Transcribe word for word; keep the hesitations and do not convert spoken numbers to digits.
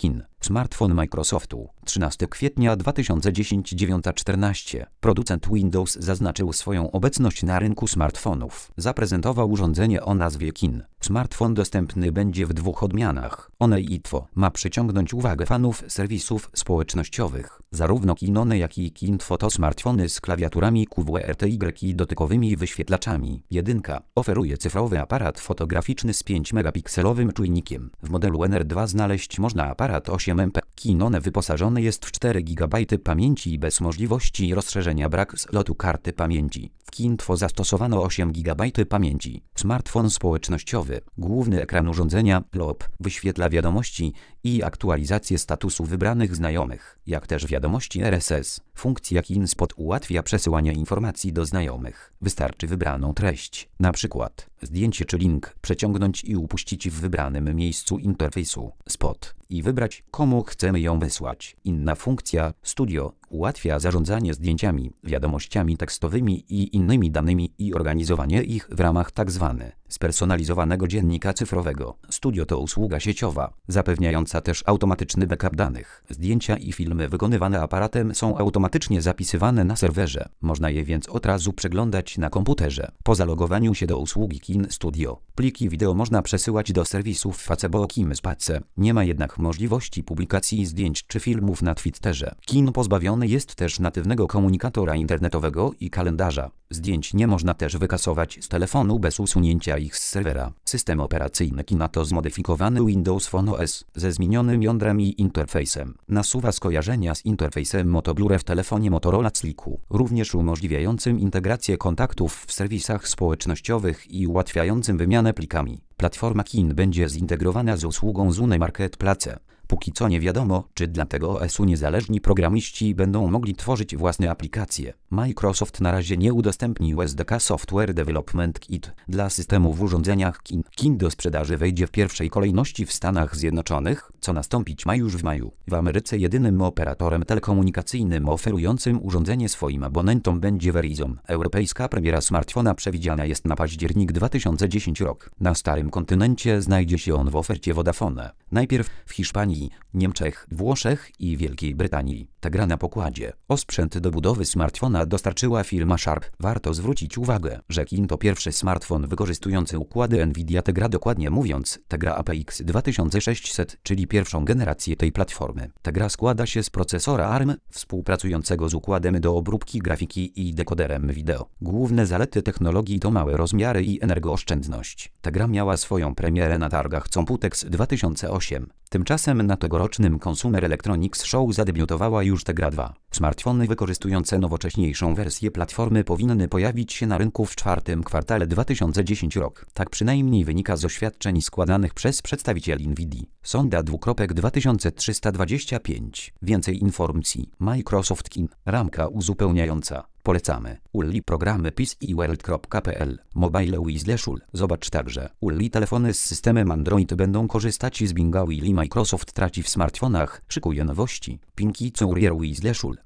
Kin. Smartfon Microsoftu. trzynastego kwietnia dwa tysiące dziesiątego dziewiątego czternaście. Producent Windows zaznaczył swoją obecność na rynku smartfonów. Zaprezentował urządzenie o nazwie Kin. Smartfon dostępny będzie w dwóch odmianach. One i Info ma przyciągnąć uwagę fanów serwisów społecznościowych. Zarówno Kinone, jak i Kinfo to smartfony z klawiaturami Q W E R T Y i dotykowymi wyświetlaczami. Jedynka oferuje cyfrowy aparat fotograficzny z pięć megapikselowym czujnikiem. W modelu N R dwa znaleźć można aparat osiem megapikselów. Kinone wyposażony jest w cztery gigabajty pamięci bez możliwości rozszerzenia, brak slotu karty pamięci. W Kinfo zastosowano osiem gigabajtów pamięci. Smartfon społecznościowy. Główny ekran urządzenia L O B wyświetla wiadomości i aktualizację statusu wybranych znajomych, jak też wiadomości R S S. Funkcja KinSpot ułatwia przesyłanie informacji do znajomych. Wystarczy wybraną treść, na przykład zdjęcie czy link, przeciągnąć i upuścić w wybranym miejscu interfejsu Spot i wybrać, komu chcemy ją wysłać. Inna funkcja Studio ułatwia zarządzanie zdjęciami, wiadomościami tekstowymi i innymi danymi i organizowanie ich w ramach tzw. spersonalizowanego dziennika cyfrowego. Studio to usługa sieciowa, zapewniająca też automatyczny backup danych. Zdjęcia i filmy wykonywane aparatem są automatycznie zapisywane na serwerze. Można je więc od razu przeglądać na komputerze. Po zalogowaniu się do usługi Kin Studio, pliki wideo można przesyłać do serwisów Facebook i Mespace. Nie ma jednak możliwości publikacji zdjęć czy filmów na Twitterze. Kin pozbawiony jest też natywnego komunikatora internetowego i kalendarza. Zdjęć nie można też wykasować z telefonu bez usunięcia ich z serwera. System operacyjny Kina to zmodyfikowany Windows Phone O S ze zmienionym jądrem i interfejsem. Nasuwa skojarzenia z interfejsem Moto Blur w telefonie Motorola Sliku, również umożliwiającym integrację kontaktów w serwisach społecznościowych i ułatwiającym wymianę plikami. Platforma Kin będzie zintegrowana z usługą Zune Marketplace. Póki co nie wiadomo, czy dla tego O S-u niezależni programiści będą mogli tworzyć własne aplikacje. Microsoft na razie nie udostępnił S D K Software Development Kit dla systemu w urządzeniach Kin. Kin do sprzedaży wejdzie w pierwszej kolejności w Stanach Zjednoczonych, co nastąpić ma już w maju. W Ameryce jedynym operatorem telekomunikacyjnym oferującym urządzenie swoim abonentom będzie Verizon. Europejska premiera smartfona przewidziana jest na październik dwa tysiące dziesiąty rok. Na starym kontynencie znajdzie się on w ofercie Vodafone. Najpierw w Hiszpanii, Niemczech, Włoszech i Wielkiej Brytanii. Tegra na pokładzie. Osprzęt do budowy smartfona dostarczyła firma Sharp. Warto zwrócić uwagę, że Kin to pierwszy smartfon wykorzystujący układy Nvidia Tegra, dokładnie mówiąc Tegra A P X dwa tysiące sześćset, czyli pierwszą generację tej platformy. Tegra składa się z procesora A R M współpracującego z układem do obróbki grafiki i dekoderem wideo. Główne zalety technologii to małe rozmiary i energooszczędność. Tegra miała swoją premierę na targach Computex dwa tysiące osiem. Tymczasem na tegorocznym Consumer Electronics Show zadebiutowała już Tegra dwa. Smartfony wykorzystujące nowocześniejszą wersję platformy powinny pojawić się na rynku w czwartym kwartale dwa tysiące dziesiąty rok. Tak przynajmniej wynika z oświadczeń składanych przez przedstawicieli Nvidii. Sonda dwa tysiące trzysta dwadzieścia pięć. Więcej informacji. Microsoft Kin. Ramka uzupełniająca. Polecamy. Ulli programy P C i world kropka p l. Mobile Wizleszul. Zobacz także. Ulli telefony z systemem Android będą korzystać z Binga Willi. Microsoft traci w smartfonach. Szykuje nowości. Pinki Courier Wizleszul.